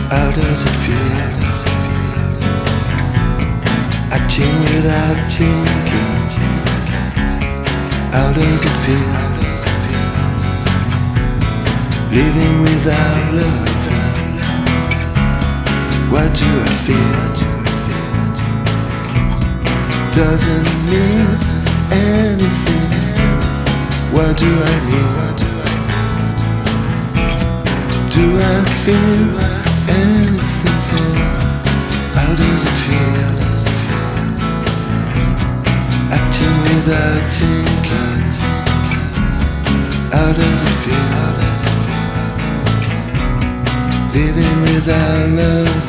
How does it feel? Acting without thinking. How does it feel? Living without love. What do I feel? Doesn't mean anything. What do I mean? Do I feel anything? How does it feel? Acting without thinking. How does it feel? Living without love.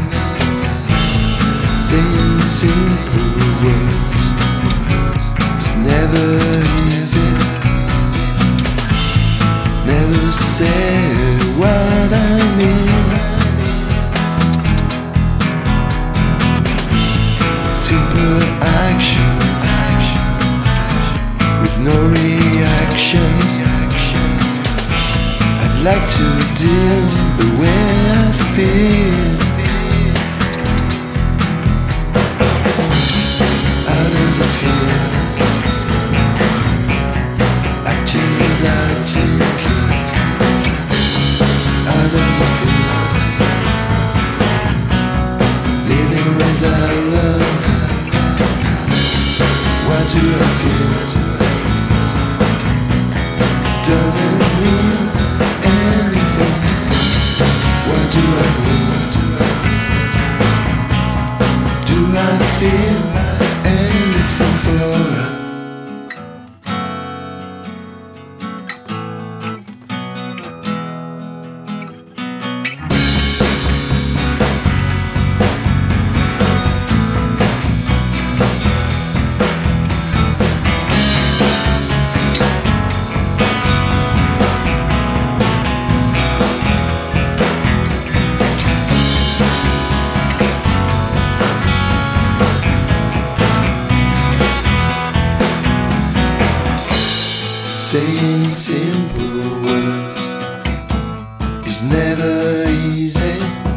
Saying simple words. It's never easy. Never say what I mean. Simple actions with no reactions. I'd like to deal the way I feel. How does it feel? Acting without thinking. How does it feel? Living without love. What do I feel? Doesn't mean anything. What do I mean? Do I feel anything for her? Saying simple words is never easy.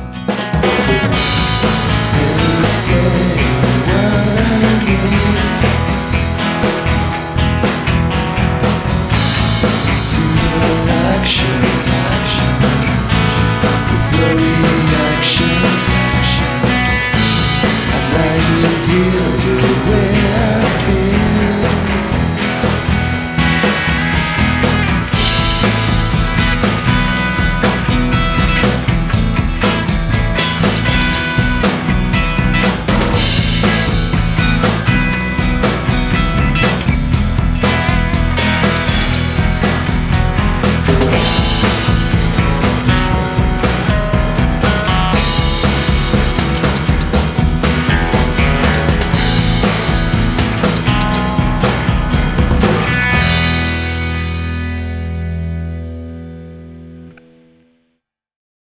Never say what I mean. Simple actions with no reactions. I'd like to deal the way I feel.